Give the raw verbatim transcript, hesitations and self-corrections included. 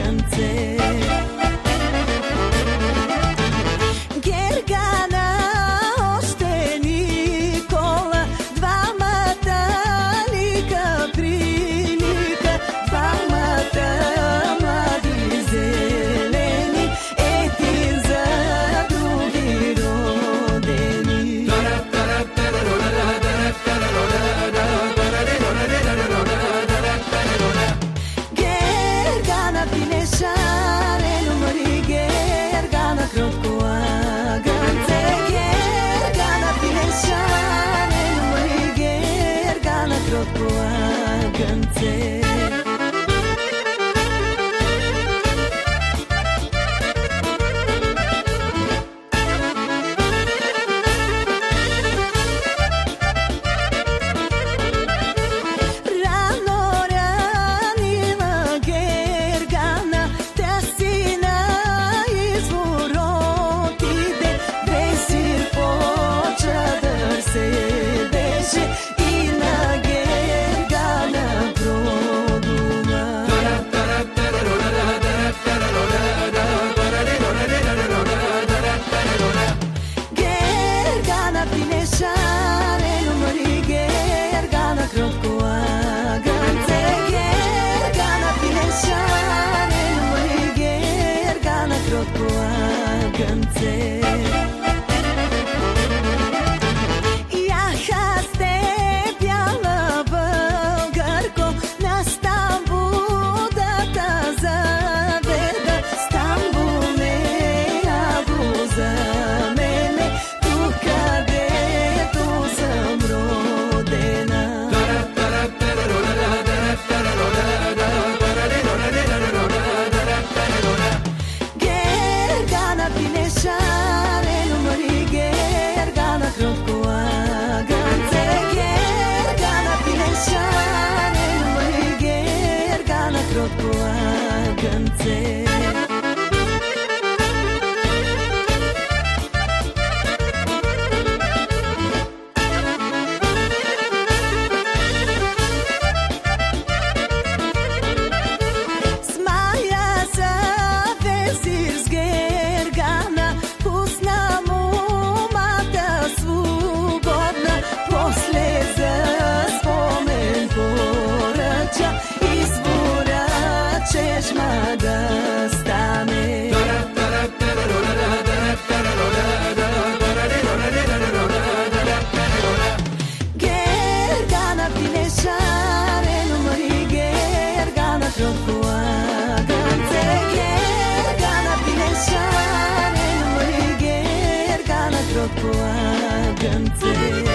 агънце. Гергана още Никола, двамата лика прилика, двамата млади зелени, един за други родени. Гергана пинеша, рено мари, Гергана кротко агънце. Гергана пинеша, рено мари, Гергана кротко агънце. Яха сте бяла българко, на Стамбул да та заведа. Стамбул не я го за мене, тук където съм родена. Гергана пинеша, рено мари, Гергана кротко агънце. Гергана пинеша, рено мари, Гергана кротко агънце. Смая за везир с Гергана, пусна момата свободна, после за спомен поръча извора чешма да стане. Гергана пинеша, рено мари, Гергана кротко агънце. Гергана пинеша, рено мари, Гергана кротко агънце.